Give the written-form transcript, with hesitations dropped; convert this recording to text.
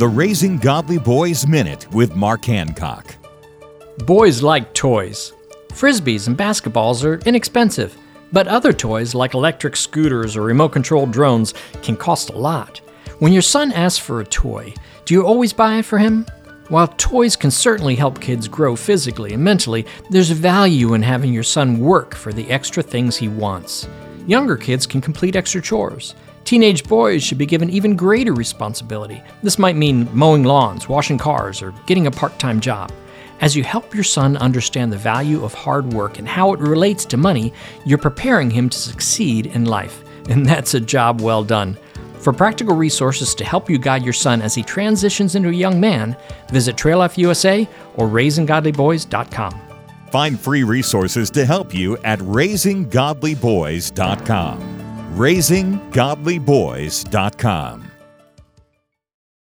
The Raising Godly Boys Minute with Mark Hancock. Boys like toys. Frisbees and basketballs are inexpensive, but other toys like electric scooters or remote-controlled drones can cost a lot. When your son asks for a toy, do you always buy it for him? While toys can certainly help kids grow physically and mentally, there's value in having your son work for the extra things he wants. Younger kids can complete extra chores. Teenage boys should be given even greater responsibility. This might mean mowing lawns, washing cars, or getting a part-time job. As you help your son understand the value of hard work and how it relates to money, you're preparing him to succeed in life. And that's a job well done. For practical resources to help you guide your son as he transitions into a young man, visit Trail Life USA or RaisingGodlyBoys.com. Find free resources to help you at RaisingGodlyBoys.com. RaisingGodlyBoys.com.